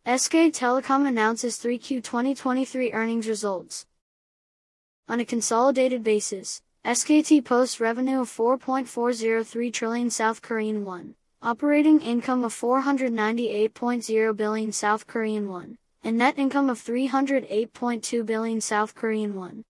SK Telecom announces 3Q 2023 earnings results. On a consolidated basis, SKT posts revenue of 4.403 trillion South Korean won, operating income of 498.0 billion South Korean won, and net income of 308.2 billion South Korean won.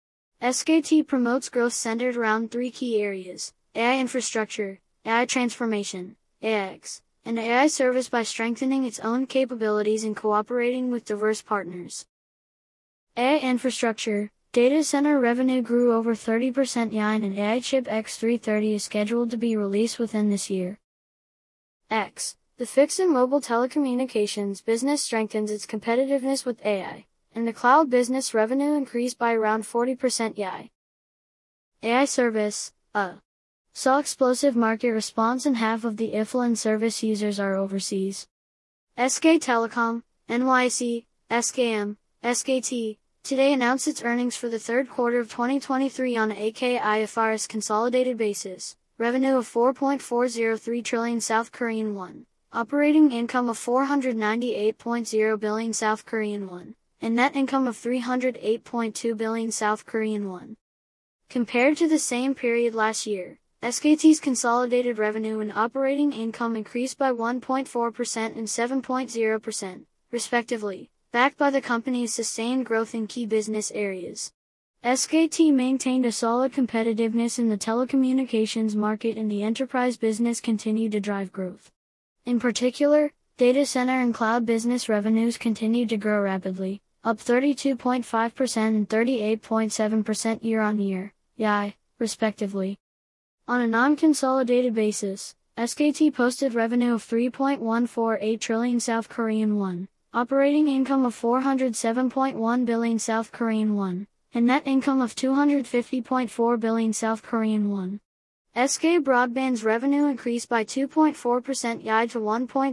SKT promotes growth centered around three key areas: AI infrastructure, AI transformation, AIX, and AI service by strengthening its own capabilities and cooperating with diverse partners. AI infrastructure, data center revenue grew over 30% year-on, and AI chip X330 is scheduled to be released within this year. X, the fixed and mobile telecommunications business strengthens its competitiveness with AI, and the cloud business revenue increased by around 40% year-on. AI service, saw explosive market response, and half of the IFLN service users are overseas. SK Telecom, NYC, SKM, SKT, today announced its earnings for the third quarter of 2023 on a KIFRS consolidated basis. Revenue of 4.403 trillion South Korean won, operating income of 498.0 billion South Korean won, and net income of 308.2 billion South Korean won. Compared to the same period last year, SKT's consolidated revenue and operating income increased by 1.4% and 7.0%, respectively, backed by the company's sustained growth in key business areas. SKT maintained a solid competitiveness in the telecommunications market, and the enterprise business continued to drive growth. In particular, data center and cloud business revenues continued to grow rapidly, up 32.5% and 38.7% year-on-year, respectively. On a non-consolidated basis, SKT posted revenue of 3.148 trillion South Korean won, operating income of 407.1 billion South Korean won, and net income of 250.4 billion South Korean won. SK Broadband's revenue increased by 2.4% year to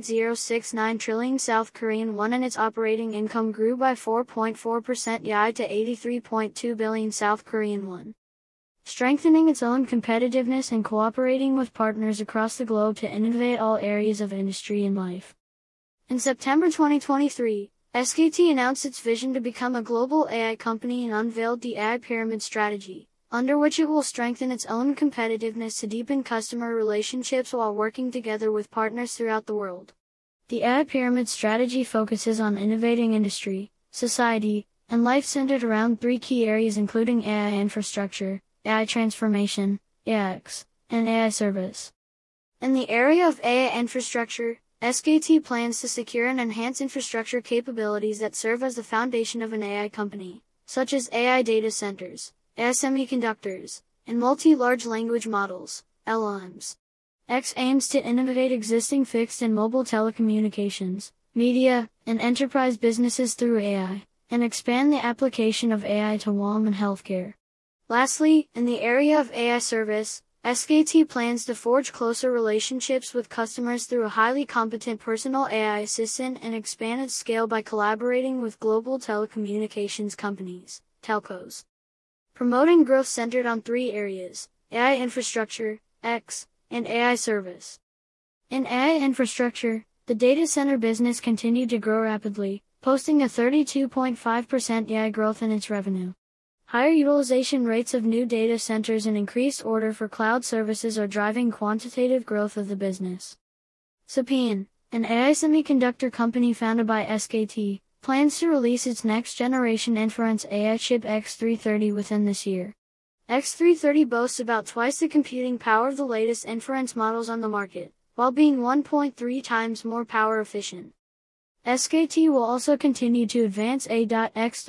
1.069 trillion South Korean won, and its operating income grew by 4.4% year to 83.2 billion South Korean won. Strengthening its own competitiveness and cooperating with partners across the globe to innovate all areas of industry and life. In September 2023, SKT announced its vision to become a global AI company and unveiled the AI Pyramid strategy, under which it will strengthen its own competitiveness to deepen customer relationships while working together with partners throughout the world. The AI Pyramid strategy focuses on innovating industry, society, and life centered around three key areas, including AI infrastructure, AI transformation, AIX, and AI service. In the area of AI infrastructure, SKT plans to secure and enhance infrastructure capabilities that serve as the foundation of an AI company, such as AI data centers, AI semiconductors, and multi-large language models, LLMs. X aims to innovate existing fixed and mobile telecommunications, media, and enterprise businesses through AI, and expand the application of AI to WOM and healthcare. Lastly, in the area of AI service, SKT plans to forge closer relationships with customers through a highly competent personal AI assistant and expand its scale by collaborating with global telecommunications companies, telcos. Promoting growth centered on three areas: AI infrastructure, X, and AI service. In AI infrastructure, the data center business continued to grow rapidly, posting a 32.5% year growth in its revenue. Higher utilization rates of new data centers and increased order for cloud services are driving quantitative growth of the business. Sapien, an AI semiconductor company founded by SKT, plans to release its next-generation inference AI chip X330 within this year. X330 boasts about twice the computing power of the latest inference models on the market, while being 1.3 times more power efficient. SKT will also continue to advance A.X.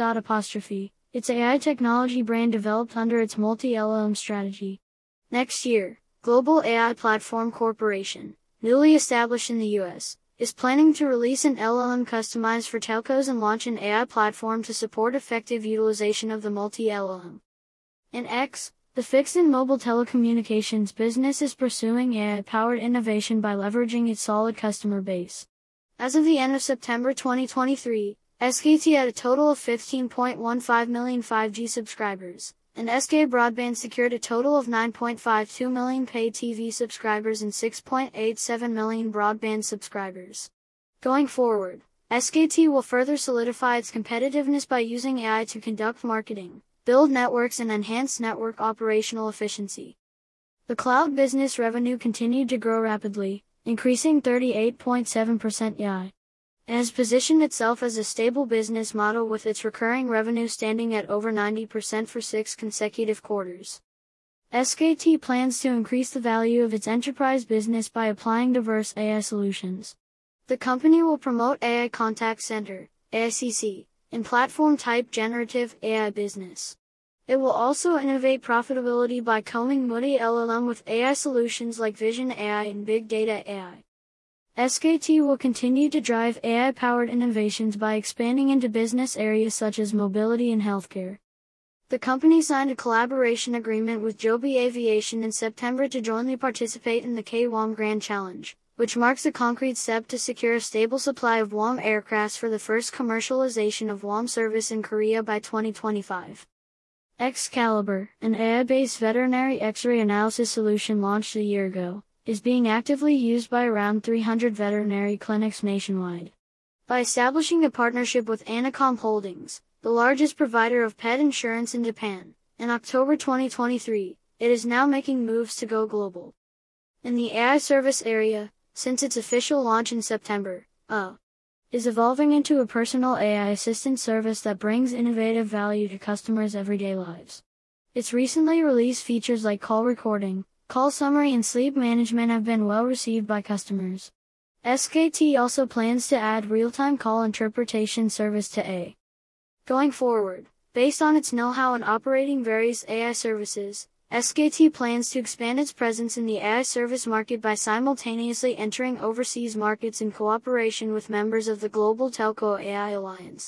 Its AI technology brand developed under its multi-LLM strategy. Next year, Global AI Platform Corporation, newly established in the US, is planning to release an LLM customized for telcos and launch an AI platform to support effective utilization of the multi-LLM. In X, the fixed and mobile telecommunications business is pursuing AI-powered innovation by leveraging its solid customer base. As of the end of September 2023, SKT had a total of 15.15 million 5G subscribers, and SK Broadband secured a total of 9.52 million paid TV subscribers and 6.87 million broadband subscribers. Going forward, SKT will further solidify its competitiveness by using AI to conduct marketing, build networks and enhance network operational efficiency. The cloud business revenue continued to grow rapidly, increasing 38.7% year. It has positioned itself as a stable business model with its recurring revenue standing at over 90% for 6 consecutive quarters. SKT plans to increase the value of its enterprise business by applying diverse AI solutions. The company will promote AI Contact Center, AICC, and platform-type generative AI business. It will also innovate profitability by combing multi LLM with AI solutions like Vision AI and Big Data AI. SKT will continue to drive AI-powered innovations by expanding into business areas such as mobility and healthcare. The company signed a collaboration agreement with Joby Aviation in September to jointly participate in the K-WAM Grand Challenge, which marks a concrete step to secure a stable supply of WAM aircrafts for the first commercialization of WAM service in Korea by 2025. Excalibur, an AI-based veterinary X-ray analysis solution launched a year ago, is being actively used by around 300 veterinary clinics nationwide. By establishing a partnership with Anacom Holdings, the largest provider of pet insurance in Japan, in October 2023, it is now making moves to go global. In the AI service area, since its official launch in September, is evolving into a personal AI assistant service that brings innovative value to customers' everyday lives. Its recently released features like call recording, call summary and sleep management have been well received by customers. SKT also plans to add real-time call interpretation service to AI. Going forward, based on its know-how in operating various AI services, SKT plans to expand its presence in the AI service market by simultaneously entering overseas markets in cooperation with members of the Global Telco AI Alliance.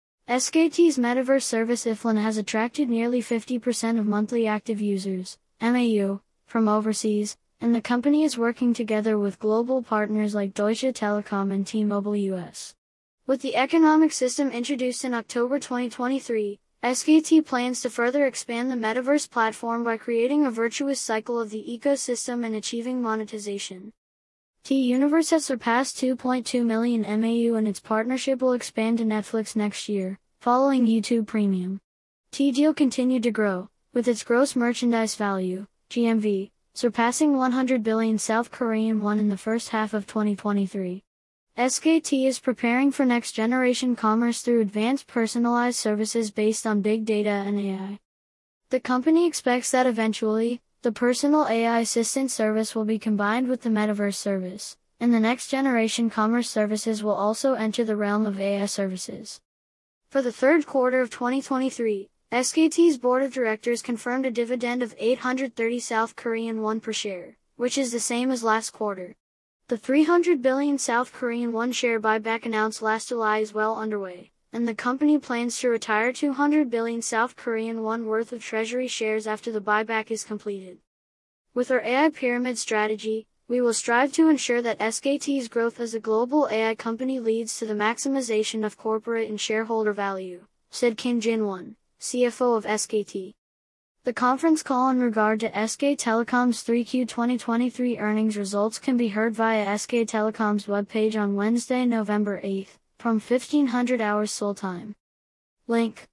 SKT's metaverse service IFLAN has attracted nearly 50% of monthly active users, MAU, from overseas, and the company is working together with global partners like Deutsche Telekom and T-Mobile US. With the economic system introduced in October 2023, SKT plans to further expand the metaverse platform by creating a virtuous cycle of the ecosystem and achieving monetization. T-Universe has surpassed 2.2 million MAU and its partnership will expand to Netflix next year, following YouTube Premium. T-Deal continued to grow, with its gross merchandise value, GMV, surpassing 100 billion South Korean won in the first half of 2023. SKT is preparing for next-generation commerce through advanced personalized services based on big data and AI. The company expects that eventually, the personal AI assistant service will be combined with the metaverse service, and the next-generation commerce services will also enter the realm of AI services. For the third quarter of 2023, SKT's board of directors confirmed a dividend of 830 South Korean won per share, which is the same as last quarter. The 300 billion South Korean won share buyback announced last July is well underway, and the company plans to retire 200 billion South Korean won worth of treasury shares after the buyback is completed. With our AI pyramid strategy, we will strive to ensure that SKT's growth as a global AI company leads to the maximization of corporate and shareholder value, said Kim Jin-won, CFO of SKT. The conference call in regard to SK Telecom's 3Q 2023 earnings results can be heard via SK Telecom's webpage on Wednesday, November 8, from 1500 hours Seoul time. Link